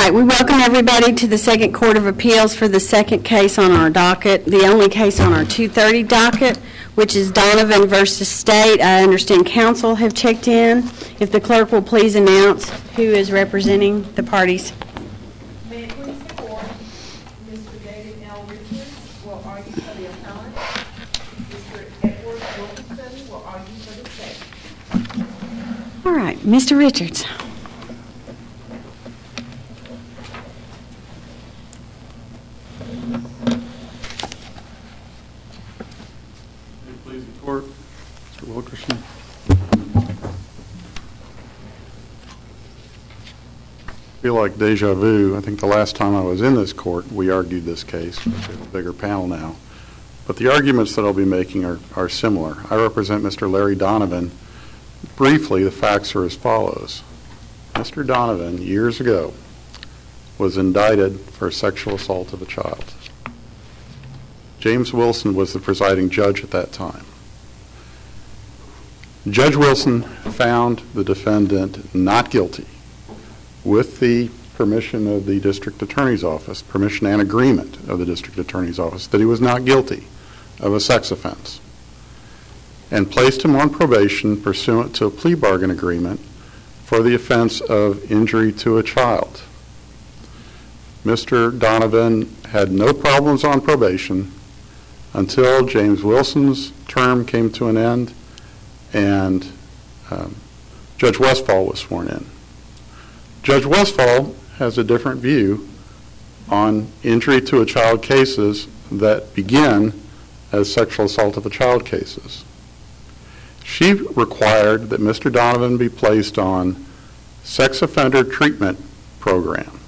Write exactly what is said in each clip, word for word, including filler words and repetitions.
right, we welcome everybody to the Second Court of Appeals for the second case on our docket, the only case on our two thirty docket, which is Donovan versus State. I understand counsel have checked in. If the clerk will please announce who is representing the parties. May it please the court, Mister David L. Richards will argue for the appellant. Mister Edward Wilkinson will argue for the state. All right, Mister Richards. Please the court, Mister Wilkerson. I feel like deja vu. I think the last time I was in this court, we argued this case. We have a bigger panel now. But the arguments that I'll be making are, are similar. I represent Mister Larry Donovan. Briefly, the facts are as follows. Mister Donovan, years ago, was indicted for sexual assault of a child. James Wilson was the presiding judge at that time. Judge Wilson found the defendant not guilty with the permission of the district attorney's office, permission and agreement of the district attorney's office, that he was not guilty of a sex offense, and placed him on probation pursuant to a plea bargain agreement for the offense of injury to a child. Mister Donovan had no problems on probation until James Wilson's term came to an end and um, Judge Westfall was sworn in. Judge Westfall has a different view on injury to a child cases that begin as sexual assault of a child cases. She required that Mister Donovan be placed on sex offender treatment program.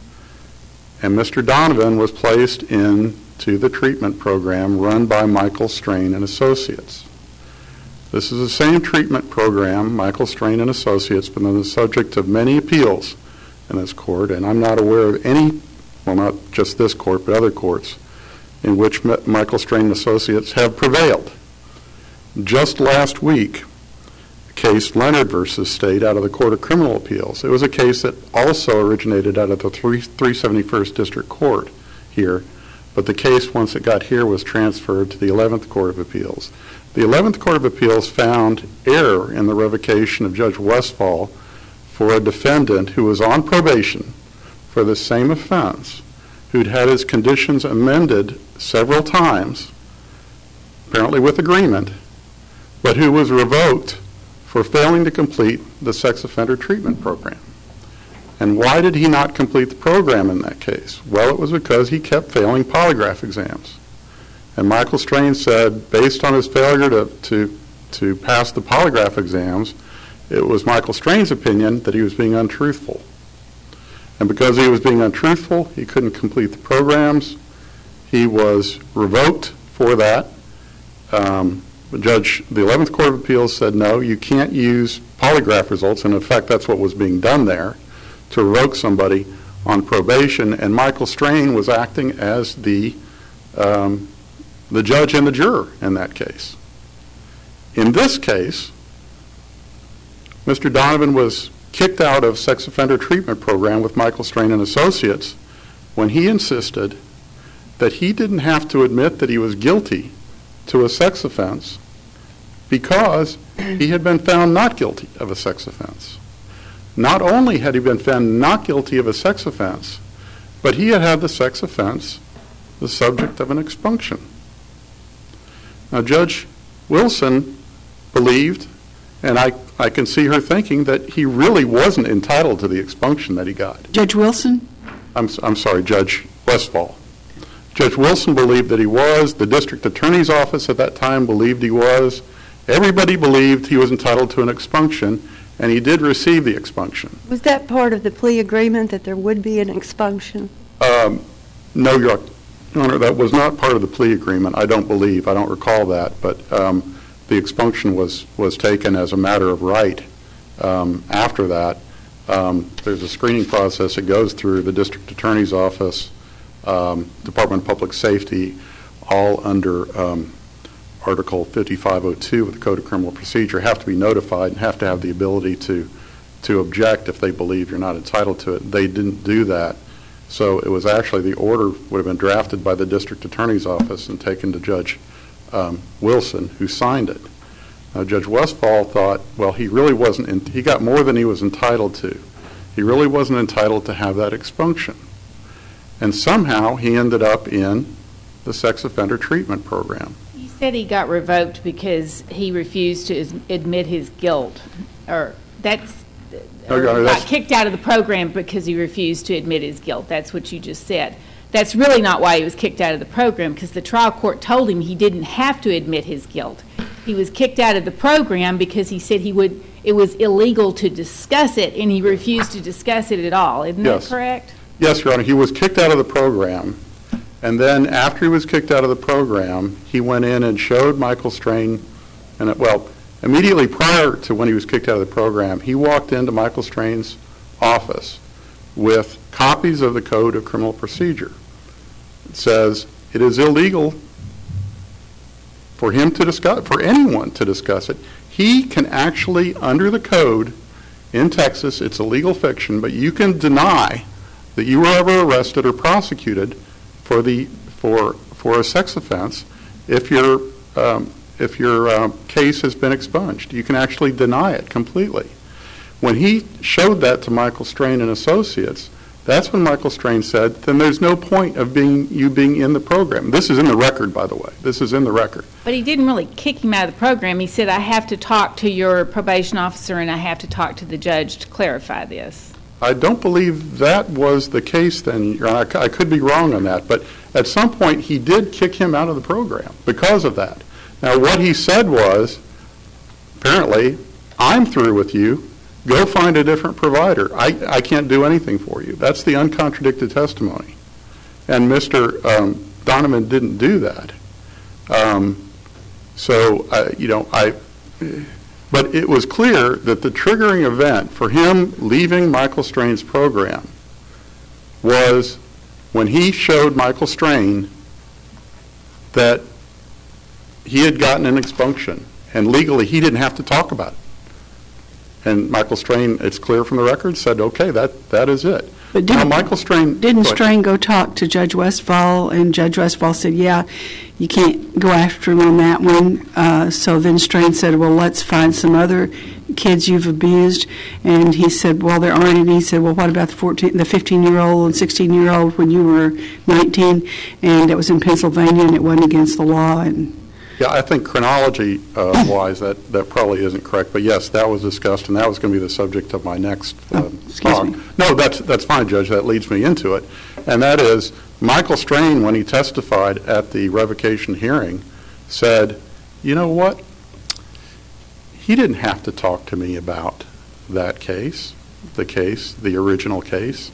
And Mister Donovan was placed into the treatment program run by Michael Strain and Associates. This is the same treatment program, Michael Strain and Associates, been the subject of many appeals in this court, and I'm not aware of any, well, not just this court, but other courts, in which Michael Strain and Associates have prevailed. Just last week, the case Leonard versus State out of the Court of Criminal Appeals. It was a case that also originated out of the three seventy-first District Court here, but the case, once it got here, was transferred to the eleventh Court of Appeals. The eleventh Court of Appeals found error in the revocation of Judge Westfall for a defendant who was on probation for the same offense, who'd had his conditions amended several times, apparently with agreement, but who was revoked for failing to complete the sex offender treatment program. And why did he not complete the program in that case? Well, it was because he kept failing polygraph exams. And Michael Strain said, based on his failure to, to, to pass the polygraph exams, it was Michael Strain's opinion that he was being untruthful. And because he was being untruthful, he couldn't complete the programs. He was revoked for that. Um, the judge, the eleventh Court of Appeals said, no, you can't use polygraph results, and in fact, that's what was being done there, to revoke somebody on probation, and Michael Strain was acting as the um, the judge and the juror in that case. In this case, Mister Donovan was kicked out of sex offender treatment program with Michael Strain and Associates when he insisted that he didn't have to admit that he was guilty to a sex offense because he had been found not guilty of a sex offense. Not only had he been found not guilty of a sex offense, but he had had the sex offense the subject of an expunction. Now, Judge Wilson believed, and I, I can see her thinking, that he really wasn't entitled to the expunction that he got. Judge Wilson? I'm, I'm sorry, Judge Westfall. Judge Wilson believed that he was. The district attorney's office at that time believed he was. Everybody believed he was entitled to an expunction, and he did receive the expunction. Was that part of the plea agreement, that there would be an expunction? Um, no, Your Honor, that was not part of the plea agreement. I don't believe. I don't recall that. But um, the expunction was, was taken as a matter of right um, after that. Um, there's a screening process that goes through the district attorney's office, um, Department of Public Safety, all under um, Article fifty-five oh two of the Code of Criminal Procedure, have to be notified and have to have the ability to to object if they believe you're not entitled to it. They didn't do that. So it was actually, the order would have been drafted by the district attorney's office and taken to Judge um, Wilson, who signed it. Now, Judge Westfall thought, well, he really wasn't, in, he got more than he was entitled to. He really wasn't entitled to have that expunction. And somehow he ended up in the sex offender treatment program. You said he got revoked because he refused to admit his guilt, or that's, No, or Your Honor, got that's- kicked out of the program because he refused to admit his guilt. That's what you just said. That's really not why he was kicked out of the program, because the trial court told him he didn't have to admit his guilt. He was kicked out of the program because he said he would, it was illegal to discuss it, and he refused to discuss it at all. Isn't Yes. that correct? Yes, Your Honor, he was kicked out of the program, and then after he was kicked out of the program, he went in and showed Michael Strain, and it, well, immediately prior to when he was kicked out of the program, he walked into Michael Strain's office with copies of the Code of Criminal Procedure. It says it is illegal for him to discuss, for anyone to discuss it. He can actually, under the code in Texas, it's a legal fiction, but you can deny that you were ever arrested or prosecuted for the for for a sex offense if your um, if your um, case has been expunged. You can actually deny it completely. When he showed that to Michael Strain and Associates, that's when Michael Strain said, then there's no point of being you being in the program. This is in the record, by the way. This is in the record. But he didn't really kick him out of the program. He said, I have to talk to your probation officer and I have to talk to the judge to clarify this. I don't believe that was the case then, Your Honor. I could be wrong on that, but at some point he did kick him out of the program because of that. Now, what he said was, apparently, I'm through with you. Go find a different provider. I, I can't do anything for you. That's the uncontradicted testimony. And Mister Um, Donovan didn't do that. Um, so, uh, you know, I... But it was clear that the triggering event for him leaving Michael Strain's program was when he showed Michael Strain that he had gotten an expunction, and legally he didn't have to talk about it. And Michael Strain, it's clear from the record, said, okay, that, that is it. But now, didn't, Michael Strain... didn't go ahead. Strain go talk to Judge Westfall, and Judge Westfall said, yeah, you can't go after him on that one. Uh, so then Strain said, well, let's find some other kids you've abused. And he said, well, there aren't any. He said, well, what about the fourteen, the fifteen-year-old and sixteen-year-old when you were nineteen? And it was in Pennsylvania, and it wasn't against the law. And Yeah, I think chronology-wise, uh, that, that probably isn't correct. But yes, that was discussed, and that was going to be the subject of my next uh, Oh, excuse talk. me. No, that's, that's fine, Judge. That leads me into it. And that is, Michael Strain, when he testified at the revocation hearing, said, you know what? He didn't have to talk to me about that case, the case, the original case.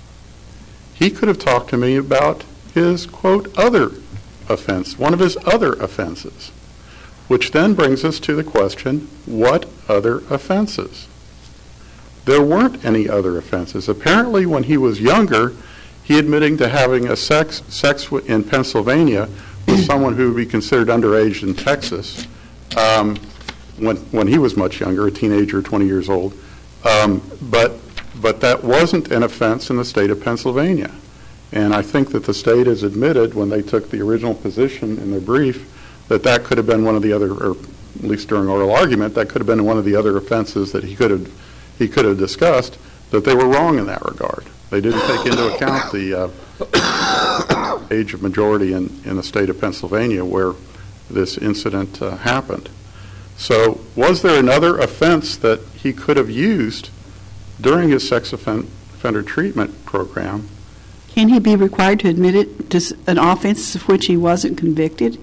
He could have talked to me about his, quote, other offense, one of his other offenses, which then brings us to the question, what other offenses? There weren't any other offenses. Apparently, when he was younger, he admitting to having a sex sex in Pennsylvania with someone who would be considered underage in Texas, um, when when he was much younger, a teenager, twenty years old. Um, but but that wasn't an offense in the state of Pennsylvania. And I think that the state has admitted, when they took the original position in their brief, that that could have been one of the other, or at least during oral argument, that could have been one of the other offenses that he could have he could have discussed, that they were wrong in that regard. They didn't take into account the uh, age of majority in, in the state of Pennsylvania where this incident uh, happened. So was there another offense that he could have used during his sex offen- offender treatment program? can he be required to admit it to an offense of which he wasn't convicted?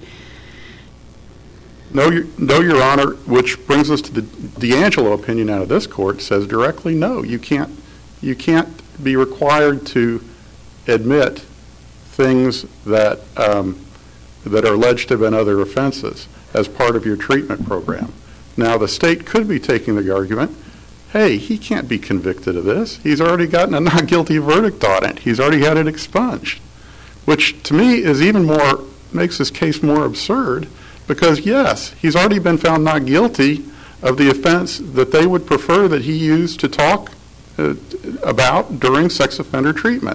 No, your, no, Your Honor, which brings us to the D'Angelo opinion out of this court, says directly, no, you can't, you can't be required to admit things that, um, that are alleged to have been other offenses as part of your treatment program. Now, the state could be taking the argument, hey, he can't be convicted of this. He's already gotten a not guilty verdict on it. He's already had it expunged, which to me is even more, makes this case more absurd. Because, yes, he's already been found not guilty of the offense that they would prefer that he use to talk uh, about during sex offender treatment.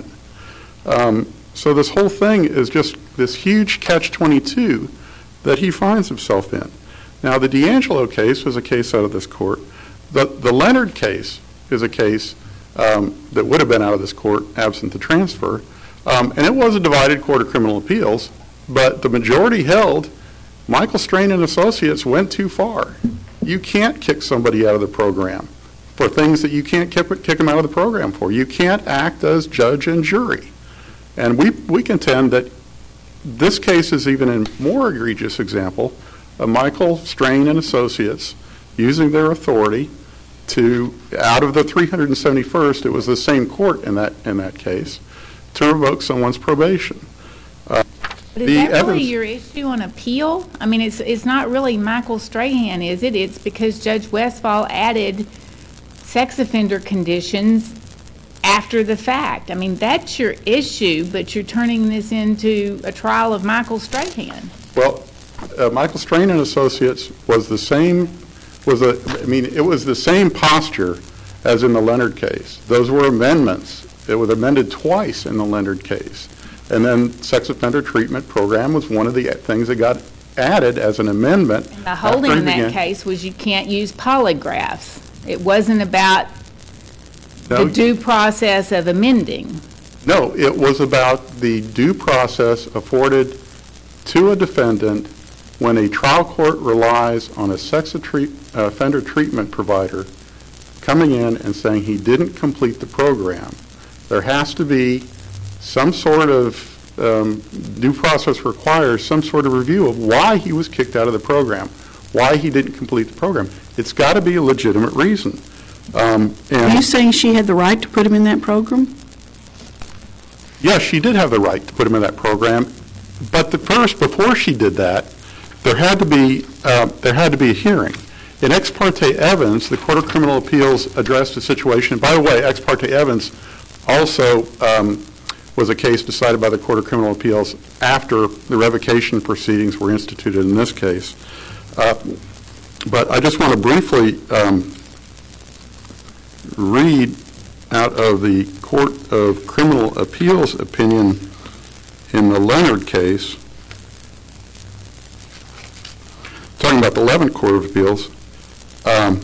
Um, so this whole thing is just this huge catch twenty-two that he finds himself in. Now, the D'Angelo case was a case out of this court. The, the Leonard case is a case um, that would have been out of this court absent the transfer. Um, and it was a divided court of criminal appeals, but the majority held Michael Strain and Associates went too far. You can't kick somebody out of the program for things that you can't kick, kick them out of the program for. You can't act as judge and jury. And we, we contend that this case is even a more egregious example of Michael Strain and Associates using their authority to, out of the three hundred seventy-first, it was the same court in that, in that case, to revoke someone's probation. Uh, But is the that really evidence- your issue on appeal? I mean, it's, it's not really Michael Strahan, is it? It's because Judge Westfall added sex offender conditions after the fact. I mean, that's your issue, but you're turning this into a trial of Michael Strahan. Well, uh, Michael Strain and Associates was the same, was a, I mean, it was the same posture as in the Leonard case. Those were amendments. It was amended twice in the Leonard case. And then sex offender treatment program was one of the things that got added as an amendment. And the holding after in he that began- case was you can't use polygraphs. It wasn't about No, the due process of amending. No, it was about the due process afforded to a defendant when a trial court relies on a sex treat, uh, offender treatment provider coming in and saying he didn't complete the program. There has to be some sort of um, due process requires some sort of review of why he was kicked out of the program, why he didn't complete the program. It's got to be a legitimate reason. Um, Are you saying she had the right to put him in that program? Yes, she did have the right to put him in that program, but the first, before she did that, there had to be uh, there had to be a hearing. In Ex parte Evans, the Court of Criminal Appeals addressed a situation. By the way, Ex parte Evans also um, was a case decided by the Court of Criminal Appeals after the revocation proceedings were instituted in this case. Uh, but I just want to briefly um, read out of the Court of Criminal Appeals opinion in the Leonard case, talking about the eleventh Court of Appeals. Um,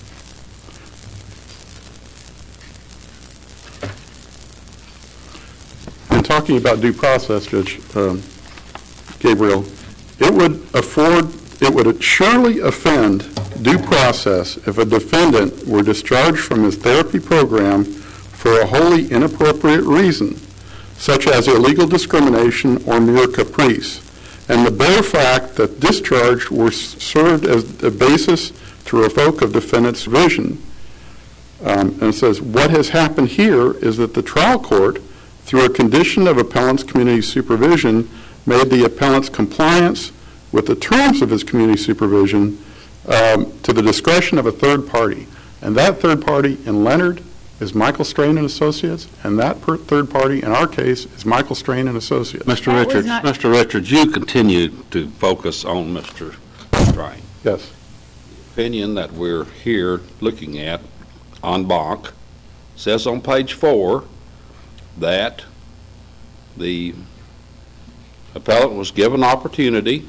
and talking about due process, Judge um, Gabriel, it would afford, it would surely offend due process if a defendant were discharged from his therapy program for a wholly inappropriate reason, such as illegal discrimination or mere caprice, and the bare fact that discharge were served as a basis to revoke a defendant's vision. Um, and it says, what has happened here is that the trial court, through a condition of appellant's community supervision, made the appellant's compliance with the terms of his community supervision um, to the discretion of a third party. And that third party in Leonard is Michael Strain and Associates, and that per third party in our case is Michael Strain and Associates. Mister That was Richards, not- Mister Richards, you continue to focus on Mister Strain. Yes. Opinion that we're here looking at en banc says on page four that the appellant was given opportunity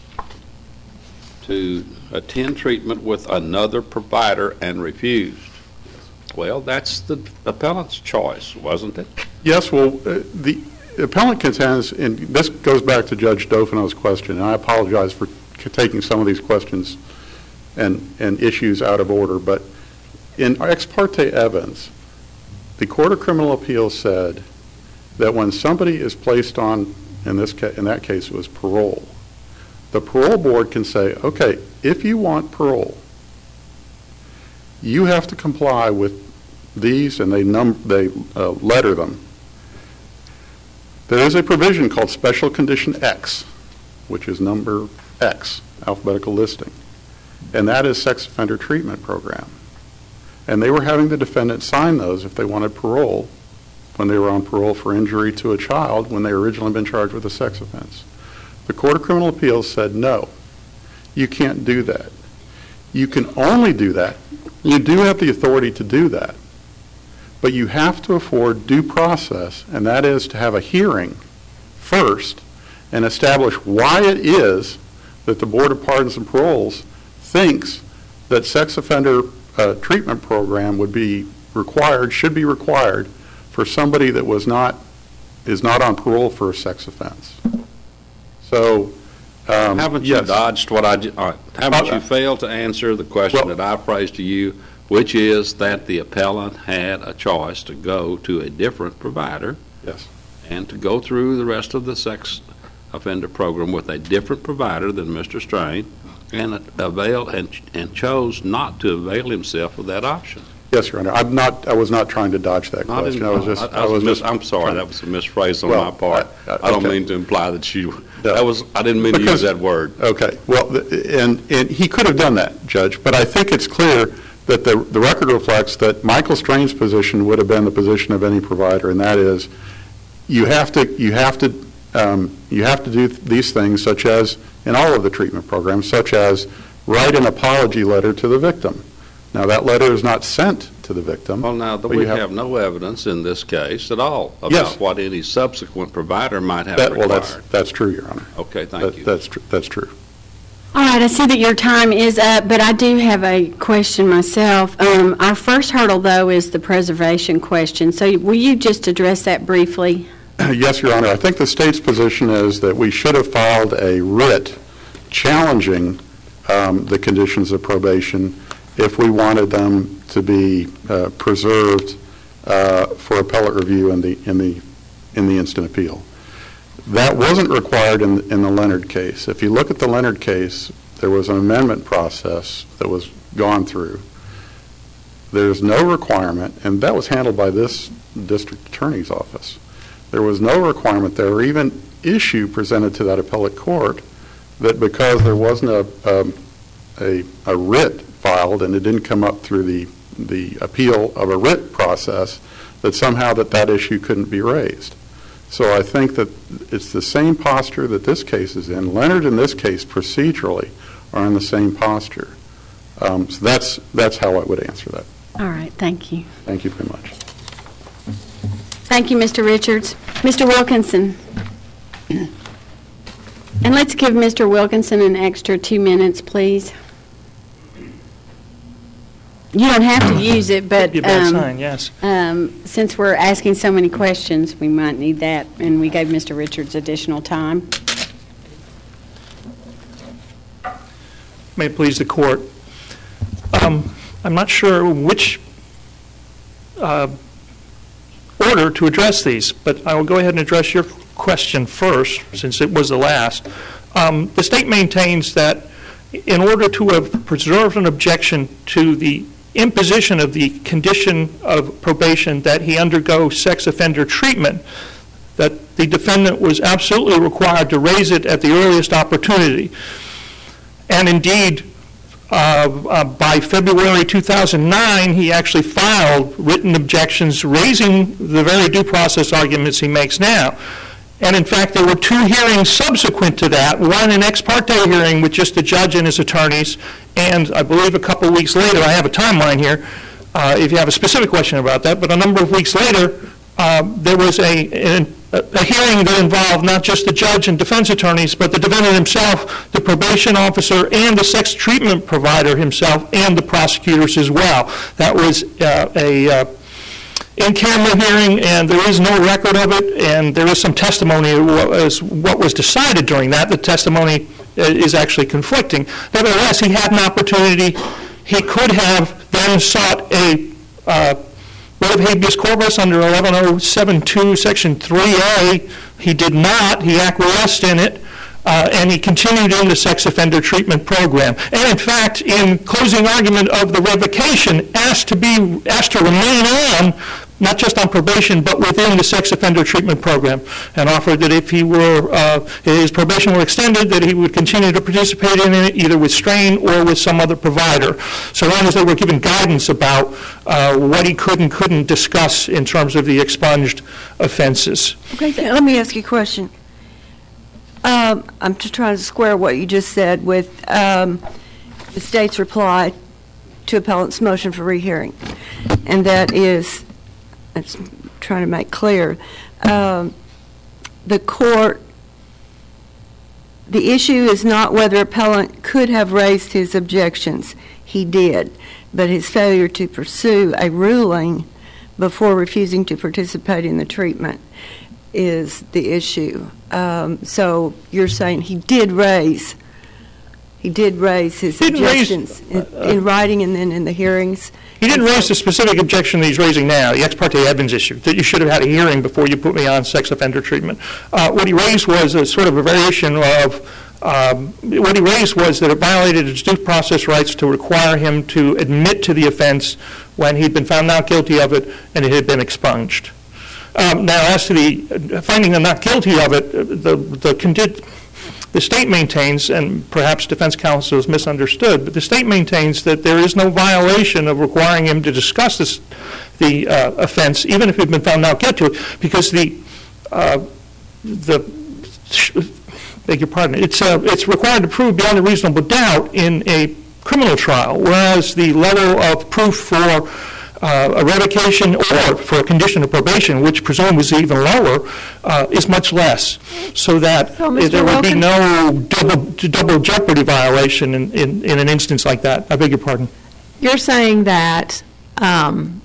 to attend treatment with another provider and refused. Well, that's the appellant's choice, wasn't it? Yes, well, uh, the appellant contends, and this goes back to Judge Dofino's question, and I apologize for c- taking some of these questions and, and issues out of order, but in Ex parte Evans, the Court of Criminal Appeals said that when somebody is placed on, in this ca- in that case it was parole, the parole board can say, okay, if you want parole, you have to comply with these, and they num they uh, letter them. There is a provision called Special Condition X, which is number X, alphabetical listing, and that is sex offender treatment program. And they were having the defendant sign those if they wanted parole when they were on parole for injury to a child when they originally been charged with a sex offense. The Court of Criminal Appeals said, no, you can't do that. You can only do that. You do have the authority to do that. But you have to afford due process, and that is to have a hearing first and establish why it is that the Board of Pardons and Paroles thinks that sex offender uh, treatment program would be required, should be required for somebody that was not, is not on parole for a sex offense. So, um, Haven't you yes. dodged what I, ju- all right, haven't Uh, you failed to answer the question well- that I phrased to you, which is that the appellant had a choice to go to a different provider Yes. and to go through the rest of the sex offender program with a different provider than Mister Strain, and availed and, and chose not to avail himself of that option. Yes, Your Honor. I'm not, I was not trying to dodge that Not question. in- I was just, I- I I was mis- just. I'm sorry, that was a misphrase on Well, my part. I- I- I don't okay. mean to imply that you, No. that was, I didn't mean to use Because- that word. Okay, well, th- and, and he could have done that, Judge, but I think it's clear that the, the record reflects that Michael Strain's position would have been the position of any provider, and that is, you have to, you have to, um, you have to do th- these things, such as, in all of the treatment programs, such as write an apology letter to the victim. Now, that letter is not sent to the victim. Well, now, but we you have no evidence in this case at all Yes. about what any subsequent provider might have That, well, required. that's, that's true, Your Honor. Okay, thank That- you. That's, tr- that's true. All right, I see that your time is up, but I do have a question myself. Um, Our first hurdle, though, is the preservation question. So will you just address that briefly? Yes, Your Honor. I think the state's position is that we should have filed a writ challenging um, the conditions of probation if we wanted them to be uh, preserved uh, for appellate review in the in the in the instant appeal. That wasn't required in in the Leonard case. If you look at the Leonard case, there was an amendment process that was gone through. There's no requirement, and that was handled by this district attorney's office. There was no requirement there, or even issue presented to that appellate court, that because there wasn't a, um, a, a writ filed and it didn't come up through the, the appeal of a writ process, that somehow that that issue couldn't be raised. So I think that it's the same posture that this case is in. Leonard, in this case, procedurally, are in the same posture. Um, so that's, that's how I would answer that. All right, thank you. Thank you very much. Thank you, Mister Richards. Mister Wilkinson. And let's give Mister Wilkinson an extra two minutes, please. You don't have to use it, but Be a bad um, sign, yes. um, since we're asking so many questions, we might need that, and we gave Mister Richards additional time. May it please the court. Um, I'm not sure which uh, order to address these, but I will go ahead and address your question first, since it was the last. Um, the state maintains that in order to have preserved an objection to the imposition of the condition of probation that he undergo sex offender treatment, that the defendant was absolutely required to raise it at the earliest opportunity. And indeed, uh, uh, by February two thousand nine, he actually filed written objections raising the very due process arguments he makes now. And in fact, there were two hearings subsequent to that, one an ex parte hearing with just the judge and his attorneys, and I believe a couple weeks later, I have a timeline here, uh, if you have a specific question about that, but a number of weeks later, uh, there was a, a, a hearing that involved not just the judge and defense attorneys, but the defendant himself, the probation officer, and the sex treatment provider himself, and the prosecutors as well. That was uh, a uh, in-camera hearing, and there is no record of it, and there is some testimony as what was decided during that. The testimony is actually conflicting. Nevertheless, he had an opportunity. He could have then sought a uh, writ of habeas corpus under eleven oh seven two, Section three A. He did not. He acquiesced in it. Uh, and he continued in the sex offender treatment program. And in fact, in closing argument of the revocation, asked to be asked to remain on, not just on probation, but within the sex offender treatment program, and offered that if he were uh, his probation were extended, that he would continue to participate in it either with Strain or with some other provider, so long as they were given guidance about uh, what he could and couldn't discuss in terms of the expunged offenses. Okay, let me ask you a question. Um, I'm just trying to square what you just said with, um, the state's reply to appellant's motion for rehearing. And that is, I'm trying to make clear, um, the court, the issue is not whether appellant could have raised his objections. He did, but his failure to pursue a ruling before refusing to participate in the treatment is the issue. Um, so you're saying he did raise, he did raise his Didn't raise- objections in, in writing and then in the hearings? He didn't raise the specific objection that he's raising now, the ex parte Evans issue, that you should have had a hearing before you put me on sex offender treatment. Uh, what he raised was a sort of a variation of, um, what he raised was that it violated his due process rights to require him to admit to the offense when he'd been found not guilty of it and it had been expunged. Um, now, as to the finding him not guilty of it, the, the condi- The state maintains, and perhaps defense counsel has misunderstood, but the state maintains that there is no violation of requiring him to discuss this, the uh, offense, even if he'd been found not guilty, because the, uh, the, beg your pardon, it's, uh, it's required to prove beyond a reasonable doubt in a criminal trial, whereas the level of proof for Uh, a revocation or for a condition of probation, which presumably is even lower, uh, is much less, so that So, Mister there would be Wilkins- no double, double jeopardy violation in, in, in an instance like that. I beg your pardon. You're saying that um,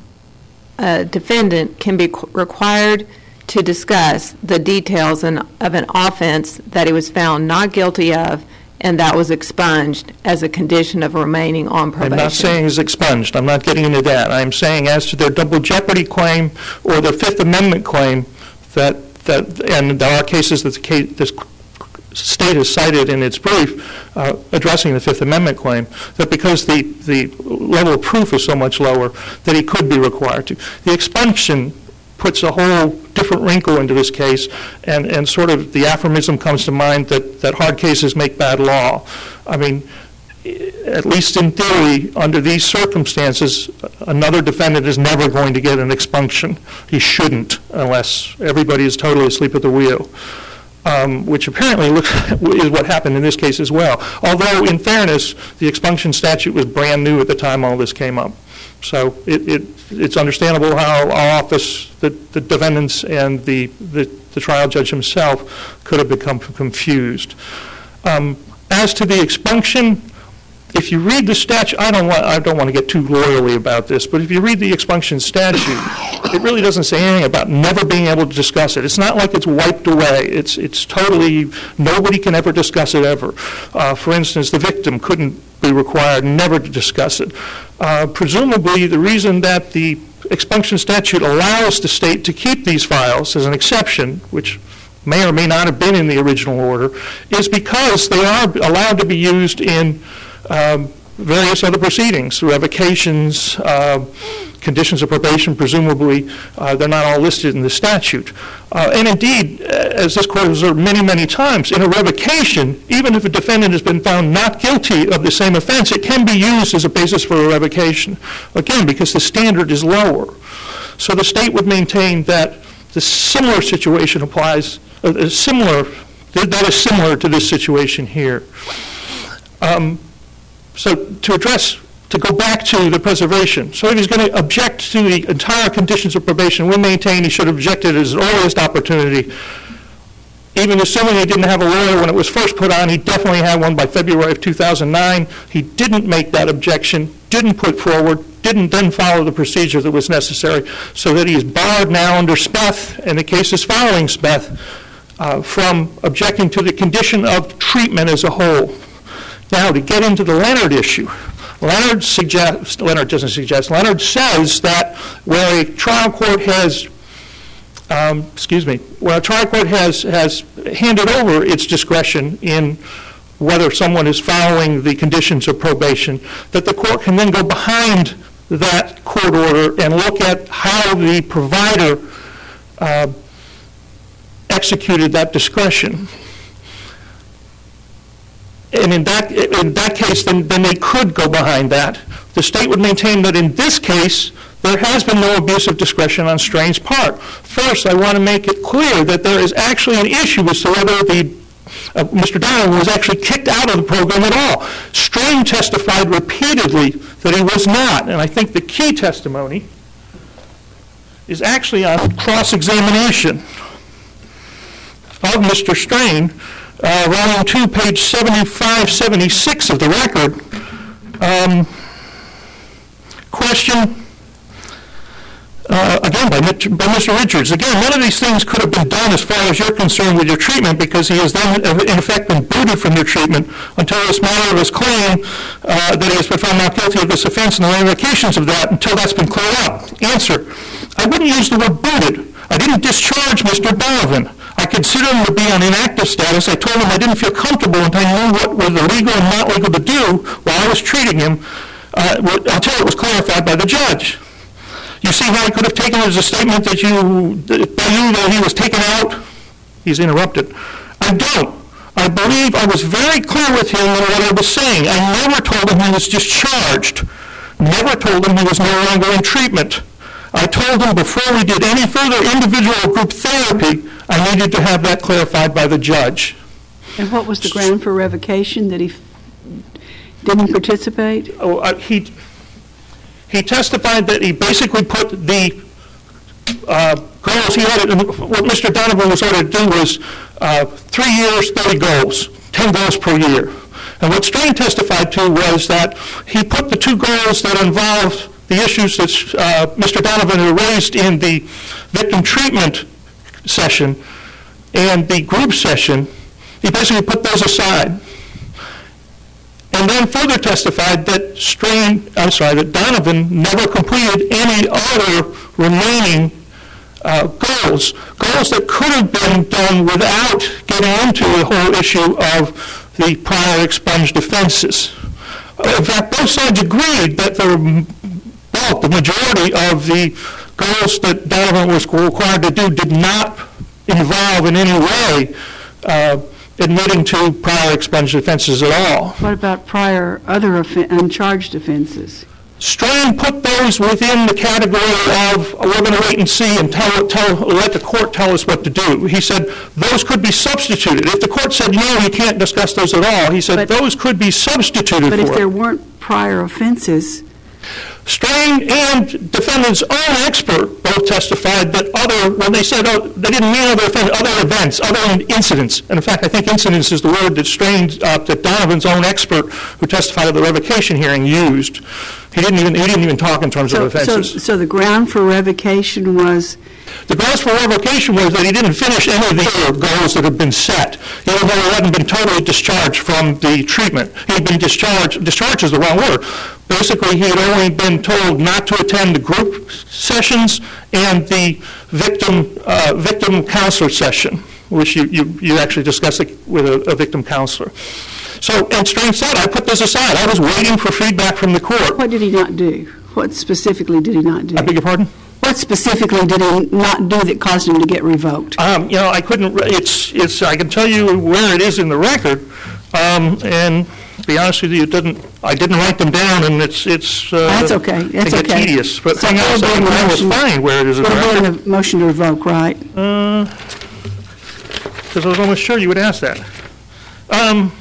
a defendant can be qu- required to discuss the details in, of an offense that he was found not guilty of and that was expunged as a condition of remaining on probation. I'm not saying it's expunged. I'm not getting into that. I'm saying as to their double jeopardy claim or their Fifth Amendment claim, that, that and there are cases that the case, this state has cited in its brief uh, addressing the Fifth Amendment claim, that because the, the level of proof is so much lower, that he could be required to. The expunction puts a whole different wrinkle into this case, and, and sort of the aphorism comes to mind that, that hard cases make bad law. I mean, at least in theory, under these circumstances, another defendant is never going to get an expunction. He shouldn't, unless everybody is totally asleep at the wheel, um, which apparently looks, is what happened in this case as well. Although, in fairness, the expunction statute was brand new at the time all this came up. So it, it, it's understandable how our office, the, the defendants, and the, the, the trial judge himself could have become confused. Um, as to the expunction, if you read the statute, I don't want I don't want to get too lawyerly about this, but if you read the expunction statute, it really doesn't say anything about never being able to discuss it. It's not like it's wiped away. It's it's totally, nobody can ever discuss it ever. Uh, for instance, the victim couldn't be required never to discuss it. Uh, presumably, the reason that the expunction statute allows the state to keep these files as an exception, which may or may not have been in the original order, is because they are allowed to be used in um, various other proceedings, revocations, uh, conditions of probation, presumably. Uh, they're not all listed in the statute. Uh, and indeed, as this court has observed many, many times, in a revocation, even if a defendant has been found not guilty of the same offense, it can be used as a basis for a revocation, again, because the standard is lower. So the state would maintain that the similar situation applies, uh, similar, that is similar to this situation here. Um, so to address, to go back to the preservation, so if he's going to object to the entire conditions of probation, we maintain he should have objected at his earliest opportunity. Even assuming he didn't have a lawyer when it was first put on, he definitely had one by February of two thousand nine. He didn't make that objection, didn't put forward, didn't then follow the procedure that was necessary, so that he is barred now under Speth, and the case is following Speth, uh, from objecting to the condition of treatment as a whole. Now, to get into the Leonard issue, Leonard suggests, Leonard doesn't suggest, Leonard says that where a trial court has, um, excuse me, where a trial court has, has handed over its discretion in whether someone is following the conditions of probation, that the court can then go behind that court order and look at how the provider uh, executed that discretion. And in that, in that case, then, then they could go behind that. The state would maintain that in this case, there has been no abuse of discretion on Strain's part. First, I want to make it clear that there is actually an issue as to whether the uh, Mister Donovan was actually kicked out of the program at all. Strain testified repeatedly that he was not, and I think the key testimony is actually on cross-examination of Mister Strain, uh, volume two, page seventy-five, seventy-six of the record. Um, question, uh, again, by, by Mister Richards. Again, none of these things could have been done as far as you're concerned with your treatment, because he has then, in effect, been booted from your treatment until this matter of his claim uh, that he has been found not guilty of this offense and the ramifications of that, until that's been cleared up. Answer, I wouldn't use the word booted. I didn't discharge Mister Donovan. I considered him to be on inactive status. I told him I didn't feel comfortable until I knew what was illegal and not legal to do while I was treating him, uh, until it was clarified by the judge. You see how I could have taken it as a statement that you, that by you that he was taken out? He's interrupted. I don't. I believe I was very clear with him in what I was saying. I never told him he was discharged. Never told him he was no longer in treatment. I told him before we did any further individual or group therapy, I needed to have that clarified by the judge. And what was the ground for revocation, that he f- didn't participate? Oh, uh, he, he testified that he basically put the uh, goals he had, what Mister Donovan was ordered to do was uh, three years, thirty goals, ten goals per year. And what Strain testified to was that he put the two goals that involved the issues that uh, Mister Donovan had raised in the victim treatment session and the group session, he basically put those aside. And then further testified that Strain, I'm sorry, that Donovan never completed any other remaining uh, goals, goals that could have been done without getting into the whole issue of the prior expunged offenses. Uh, in fact, both sides agreed that the bulk, the majority of the goals that Donovan was required to do did not involve in any way uh, admitting to prior expunged offenses at all. What about prior other offen- uncharged offenses? Strain put those within the category of, we're going to wait and see and tell, tell, let the court tell us what to do. He said those could be substituted. If the court said, no, we can't discuss those at all, he said But- those could be substituted But for. if there weren't prior offenses, Strain and defendant's own expert both testified that other, when they said, oh, they didn't mean other offenses, other events, other incidents. And in fact, I think incidents is the word that Strain, uh, that Donovan's own expert who testified at the revocation hearing used. He didn't even, he didn't even talk in terms so, of so, offenses. so the ground for revocation was, The grounds for revocation was that he didn't finish any of the other goals that had been set, even though he hadn't been totally discharged from the treatment. He had been discharged, discharged is the wrong word. Basically, he had only been told not to attend the group sessions and the victim uh, victim counselor session, which you, you, you actually discussed it with a, a victim counselor. So, and Strain said, I put this aside. I was waiting for feedback from the court. what did he not do? What specifically did he not do? I beg your pardon? What specifically did he not do that caused him to get revoked? Um, you know, I couldn't, re- it's, it's, I can tell you where it is in the record, um, and to be honest with you, it didn't, I didn't write them down, and it's, it's, uh. That's okay, that's they get okay. tedious, but So hang on a we'll second, bring the I will motion- find where it is in the We're record. doing a motion to revoke, right? Because I was almost sure you would ask that. Um,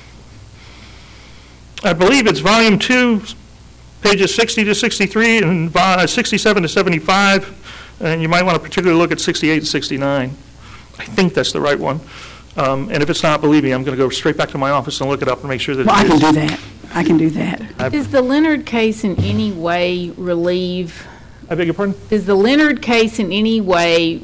I believe it's volume two, pages sixty to sixty-three, and vo- sixty-seven to seventy-five, and you might want to particularly look at sixty-eight and sixty-nine. I think that's the right one. Um, and if it's not, believe me, I'm going to go straight back to my office and look it up and make sure that Well, I it can is. do that. I can do that. Does the Leonard case in any way relieve, I beg your pardon? does the Leonard case in any way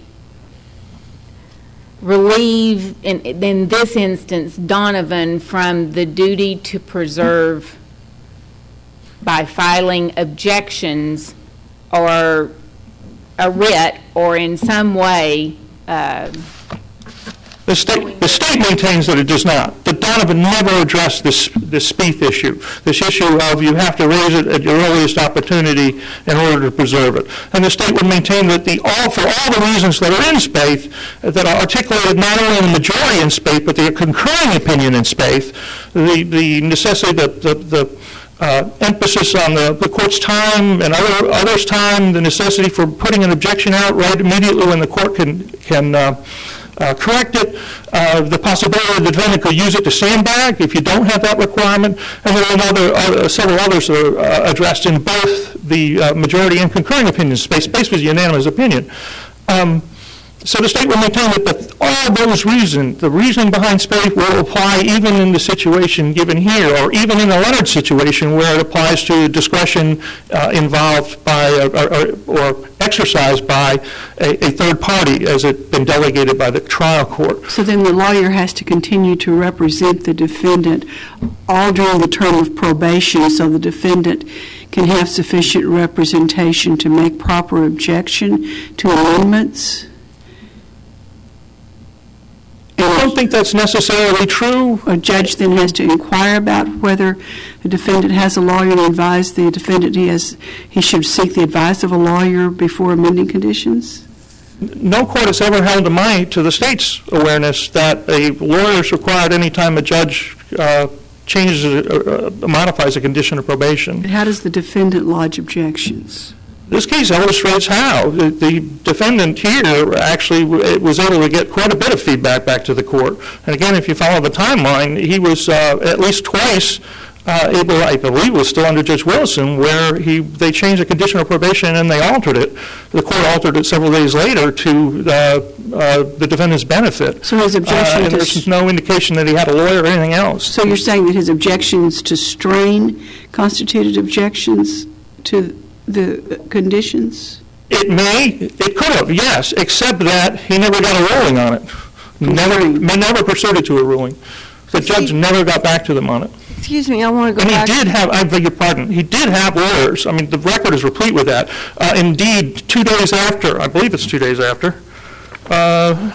relieve, in, in this instance, Donovan from the duty to preserve by filing objections or a writ or in some way, uh, The state, the state maintains that it does not. That Donovan never addressed this, this Spieth issue, this issue of you have to raise it at your earliest opportunity in order to preserve it. And the state would maintain that the, all, for all the reasons that are in Spieth, that are articulated not only in the majority in Spieth, but the concurring opinion in Spieth, the, the necessity, the, the, the uh, emphasis on the, the court's time and other, others' time, the necessity for putting an objection out right immediately when the court can, can uh, uh, correct it, uh, the possibility the defendant could use it to sandbag if you don't have that requirement, and there are another, uh, several others that are uh, addressed in both the uh, majority and concurring opinions. Space, space was a unanimous opinion. Um, So the state will maintain that the, all those reasons, the reasoning behind Spade will apply even in the situation given here, or even in the Leonard situation where it applies to discretion uh, involved by or, or, or exercised by a, a third party as it been delegated by the trial court. So then the lawyer has to continue to represent the defendant all during the term of probation so the defendant can have sufficient representation to make proper objection to amendments? I don't think that's necessarily true. A judge then has to inquire about whether the defendant has a lawyer and advise the defendant he has he should seek the advice of a lawyer before amending conditions? No court has ever held to my, to the state's awareness that a lawyer is required any time a judge uh, changes, uh, uh, modifies a condition of probation. But how does the defendant lodge objections? This case illustrates how. The, the defendant here actually w- was able to get quite a bit of feedback back to the court. And again, if you follow the timeline, he was uh, at least twice uh, able, I believe was still under Judge Wilson, where he they changed the condition of probation and they altered it. The court altered it several days later to uh, uh, the defendant's benefit. So his objection uh, and to there's no indication that he had a lawyer or anything else. So you're saying that his objections to strain constituted objections to the conditions? It may, it could have, yes, except that he never got a ruling on it. Never, never proceeded to a ruling. The judge never got back to them on it. Excuse me, I want to go And back. he did have, I beg your pardon, he did have lawyers. I mean, the record is replete with that. Uh, indeed, two days after, I believe it's two days after, uh,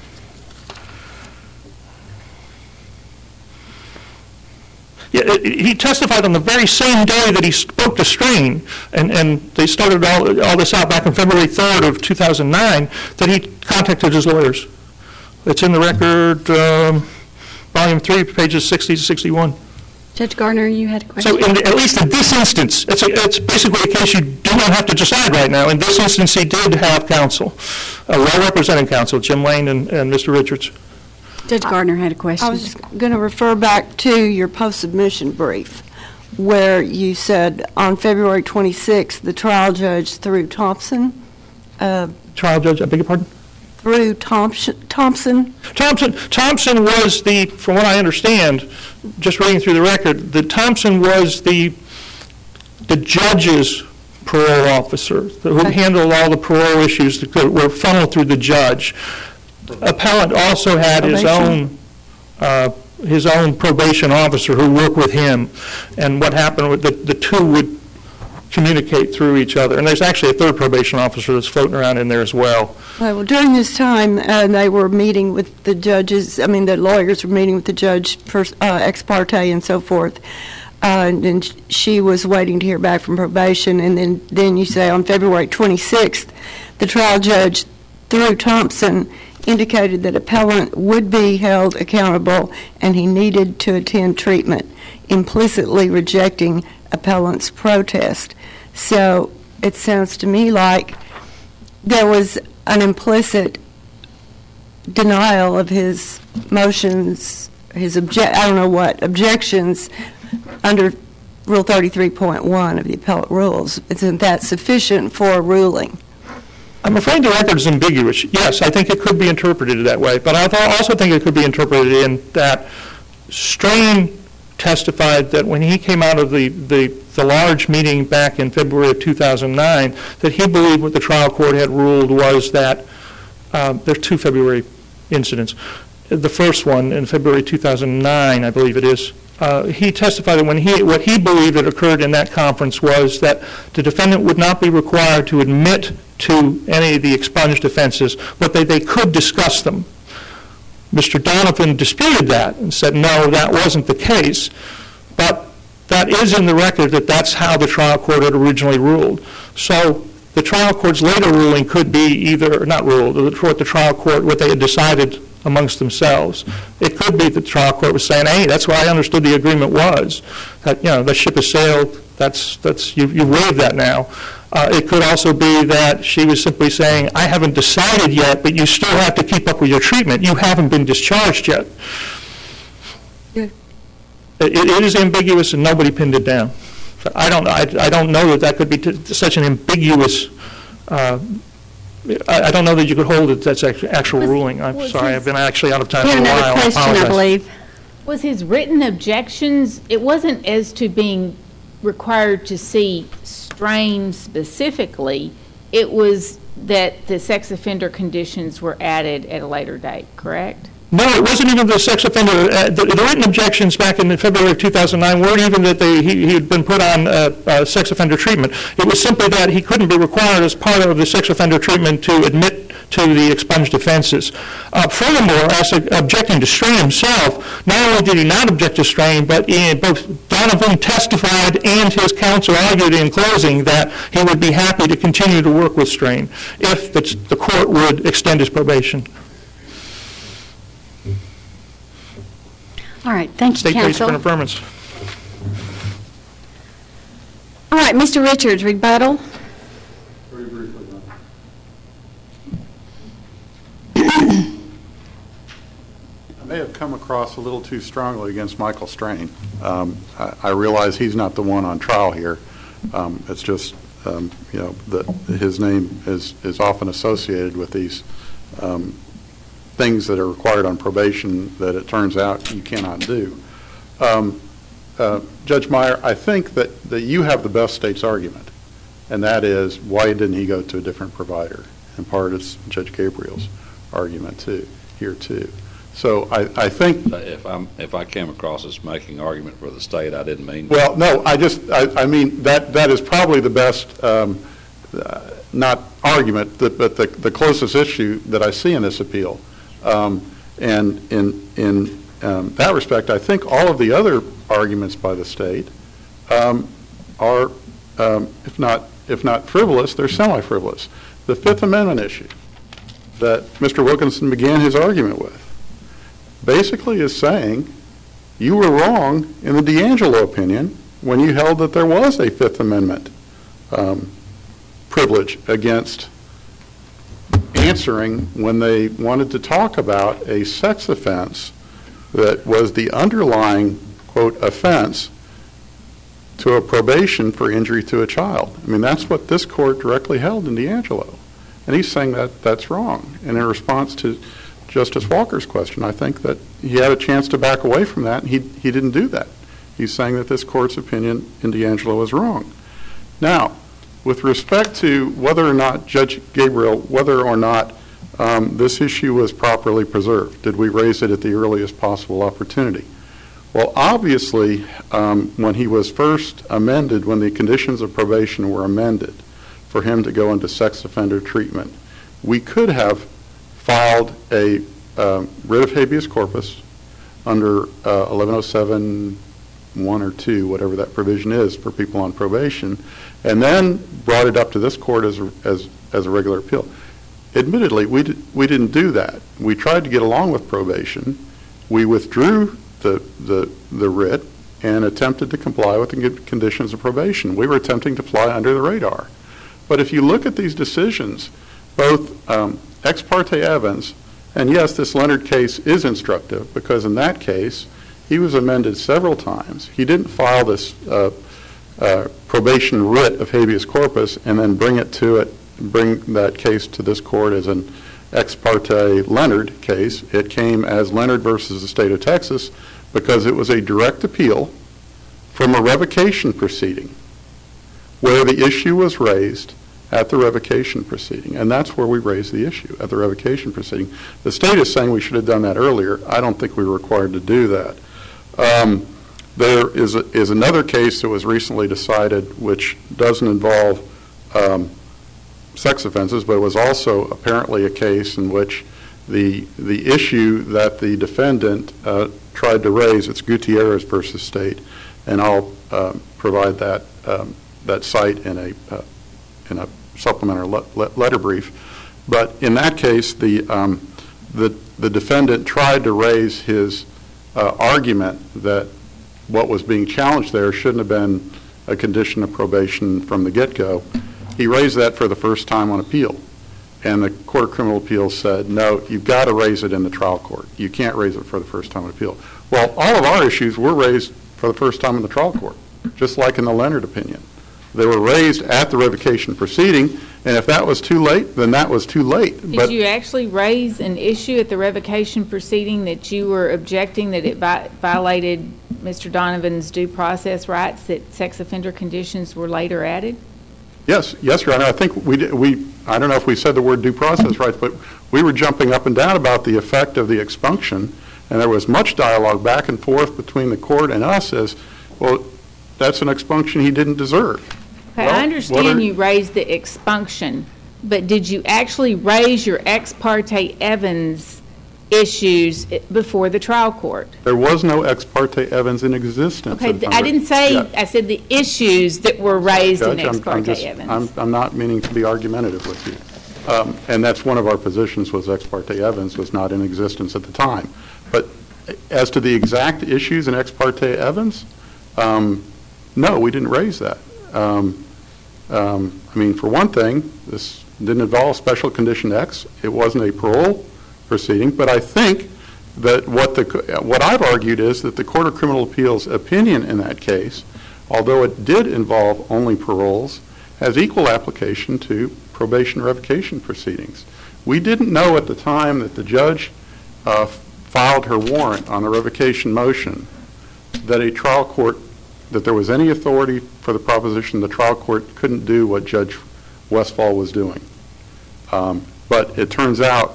Yeah, he testified on the very same day that he spoke to Strain, and, and they started all, all this out back on February third of two thousand nine, that he contacted his lawyers. It's in the record, um, volume three, pages sixty to sixty-one. Judge Gardner, you had a question? So in, at least in this instance, it's, a, it's basically a case you do not have to decide right now. In this instance, he did have counsel, a well-represented counsel, Jim Lane and, and Mister Richards. Judge Gardner had a question. I was just going to refer back to your post-submission brief, where you said on February twenty-sixth, the trial judge through Thompson, uh, Trial judge, I beg your pardon? through Thompson, Thompson, Thompson, Thompson was the, from what I understand, just reading through the record, the Thompson was the the judge's parole officer who handled all the parole issues that were funneled through the judge. Appellant also had his own uh, his own probation officer who worked with him, and what happened with the, the two would communicate through each other. And there's actually a third probation officer that's floating around in there as well. well, during this time, uh, they were meeting with the judges, I mean, the lawyers were meeting with the judge, pers- uh, ex parte and so forth, uh, and then sh- she was waiting to hear back from probation, and then, then you say on February twenty-sixth, the trial judge, through Thompson, indicated that appellant would be held accountable and he needed to attend treatment, implicitly rejecting appellant's protest. So it sounds to me like there was an implicit denial of his motions, his object, I don't know what, objections under Rule thirty-three point one of the appellate rules. Isn't that sufficient for a ruling? I'm afraid the record is ambiguous. Yes, I think it could be interpreted that way, but I also think it could be interpreted in that Strain testified that when he came out of the, the, the large meeting back in February of two thousand nine, that he believed what the trial court had ruled was that uh, there's two February incidents. The first one in February two thousand nine, I believe it is, Uh, he testified that when he, what he believed that occurred in that conference was that the defendant would not be required to admit to any of the expunged offenses, but they, they could discuss them. Mister Donovan disputed that and said, no, that wasn't the case. But that is in the record that that's how the trial court had originally ruled. So the trial court's later ruling could be either, not ruled, what the trial court, what they had decided amongst themselves. It could be that the trial court was saying, hey, that's what I understood the agreement was. That, you know, the ship has sailed, that's, that's, you, you waived that now. Uh, It could also be that she was simply saying, I haven't decided yet, but you still have to keep up with your treatment. You haven't been discharged yet. Good. It it is ambiguous, and nobody pinned it down. So I don't, I I don't know that that could be t- such an ambiguous, uh, I I don't know that you could hold it, that's actu- actual Was- ruling. I'm was sorry, his- I've been actually out of time We for have a while. another question, I apologize. believe. Was his written objections, it wasn't as to being required to see Strain specifically, it was that the sex offender conditions were added at a later date, correct? No, it wasn't even the sex offender, uh, the the written objections back in February of two thousand nine weren't even that they, he he had been put on uh, uh, sex offender treatment. It was simply that he couldn't be required as part of the sex offender treatment to admit to the expunged offenses. Uh, Furthermore, as to objecting to Strain himself, not only did he not object to Strain, but in both Donovan testified and his counsel argued in closing that he would be happy to continue to work with Strain if the the court would extend his probation. All right, thank you, State case for counsel. an affirmance. All right, Mister Richards, rebuttal. Very briefly, I may have come across a little too strongly against Michael Strain. Um, I, I realize he's not the one on trial here. Um, it's just, um, you know, that his name is, is often associated with these um, things that are required on probation that it turns out you cannot do. Um, uh, Judge Meyer, I think that, that you have the best state's argument, and that is, why didn't he go to a different provider? And part is Judge Gabriel's argument too, here too. So I, I think... If I'm, if I came across as making argument for the state, I didn't mean... Well, no, I just, I, I mean, that, that is probably the best, um, uh, not argument, but the, the closest issue that I see in this appeal. Um, and in, in um, that respect, I think all of the other arguments by the state um, are, um, if not, if not frivolous, they're semi-frivolous. The Fifth Amendment issue that Mister Wilkinson began his argument with basically is saying you were wrong in the D'Angelo opinion when you held that there was a Fifth Amendment um, privilege against answering when they wanted to talk about a sex offense that was the underlying, quote, offense to a probation for injury to a child. I mean, that's what this court directly held in D'Angelo. And he's saying that that's wrong. And in response to Justice Walker's question, I think that he had a chance to back away from that, and he, he didn't do that. He's saying that this court's opinion in D'Angelo was wrong. Now, with respect to whether or not, Judge Gabriel, whether or not um, this issue was properly preserved, did we raise it at the earliest possible opportunity? Well, obviously, um, when he was first amended, when the conditions of probation were amended for him to go into sex offender treatment, we could have filed a uh, writ of habeas corpus under uh, eleven oh seven one or two, whatever that provision is for people on probation, and then brought it up to this court as a, as, as a regular appeal. Admittedly, we, did, we didn't do that. We tried to get along with probation. We withdrew the, the, the writ and attempted to comply with the conditions of probation. We were attempting to fly under the radar. But if you look at these decisions, both um, Ex parte Evans, and yes, this Leonard case is instructive because in that case, he was amended several times. He didn't file this uh, uh, probation writ of habeas corpus and then bring it to it, bring that case to this court as an Ex parte Leonard case. It came as Leonard versus the state of Texas because it was a direct appeal from a revocation proceeding where the issue was raised at the revocation proceeding. And that's where we raised the issue, at the revocation proceeding. The state is saying we should have done that earlier. I don't think we were required to do that. Um, there is, a, is another case that was recently decided which doesn't involve um, sex offenses, but it was also apparently a case in which the, the issue that the defendant uh, tried to raise, it's Gutierrez versus state, and I'll uh, provide that, um, that site in a, uh, in a supplementary le le letter brief. But in that case, the, um, the, the defendant tried to raise his uh, argument that what was being challenged there shouldn't have been a condition of probation from the get-go. he raised that for the first time on appeal. And the Court of Criminal Appeals said, no, you've got to raise it in the trial court. You can't raise it for the first time on appeal. Well, all of our issues were raised for the first time in the trial court, just like in the Leonard opinion. They were raised at the revocation proceeding, and if that was too late, then that was too late. Did But you actually raise an issue at the revocation proceeding that you were objecting that it vi- violated Mister Donovan's due process rights, that sex offender conditions were later added? Yes, yes, Your Honor. I think we, did, we, I don't know if we said the word due process rights, but we were jumping up and down about the effect of the expunction, and there was much dialogue back and forth between the court and us as, well, that's an expunction he didn't deserve. Okay, Well, I what understand are- you raised the expunction, but did you actually raise your ex parte Evans issues i- before the trial court? There was no ex parte Evans in existence. Okay, in th- front I of- didn't say, Yeah. I said the issues that were raised in Judge, I'm- ex I'm parte just- Evans. I'm, I'm not meaning to be argumentative with you. Um, And that's one of our positions, was ex parte Evans was not in existence at the time. But as to the exact issues in ex parte Evans, um, no, we didn't raise that. Um, um, I mean, for one thing, this didn't involve Special Condition X. It wasn't a parole proceeding, but I think that what the what I've argued is that the Court of Criminal Appeals opinion in that case, although it did involve only paroles, has equal application to probation revocation proceedings. We didn't know at the time that the judge uh, filed her warrant on the revocation motion that a trial court, that there was any authority for the proposition the trial court couldn't do what Judge Westfall was doing. Um, but it turns out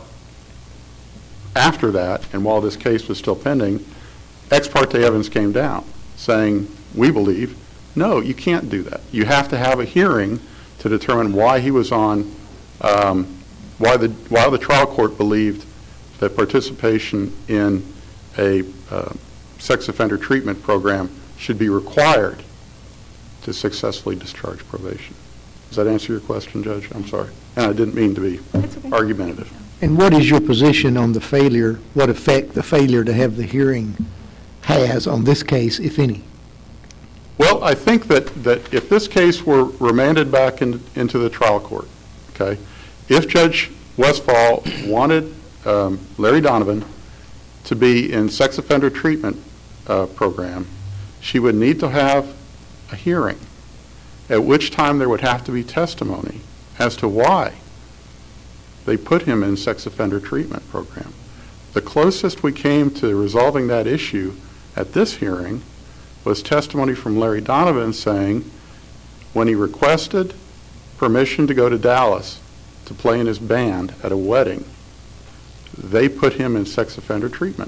after that, and while this case was still pending, ex parte Evans came down saying, we believe, no, you can't do that. You have to have a hearing to determine why he was on, um, why the why the trial court believed that participation in a uh, sex offender treatment program should be required to successfully discharge probation. Does that answer your question, Judge? I'm sorry. And I didn't mean to be argumentative. And what is your position on the failure, what effect the failure to have the hearing has on this case, if any? Well, I think that, that if this case were remanded back in, into the trial court, okay, if Judge Westfall wanted um, Larry Donovan to be in sex offender treatment uh, program, she would need to have a hearing, at which time there would have to be testimony as to why they put him in sex offender treatment program. The closest we came to resolving that issue at this hearing was testimony from Larry Donovan saying when he requested permission to go to Dallas to play in his band at a wedding, they put him in sex offender treatment.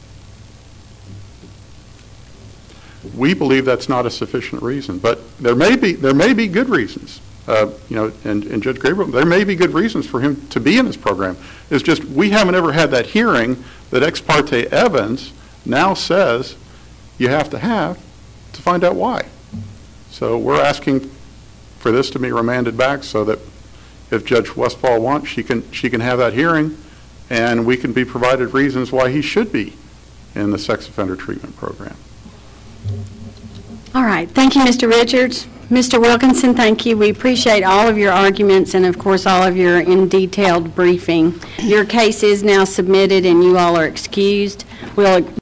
We believe that's not a sufficient reason, but there may be there may be good reasons. Uh, you know, and, and Judge Gabriel, there may be good reasons for him to be in this program. It's just we haven't ever had that hearing that ex parte Evans now says you have to have to find out why. So we're asking for this to be remanded back so that if Judge Westfall wants, she can she can have that hearing, and we can be provided reasons why he should be in the sex offender treatment program. All right. Thank you, Mister Richards. Mister Wilkinson, thank you. We appreciate all of your arguments and, of course, all of your in-detailed briefing. Your case is now submitted, and you all are excused. We'll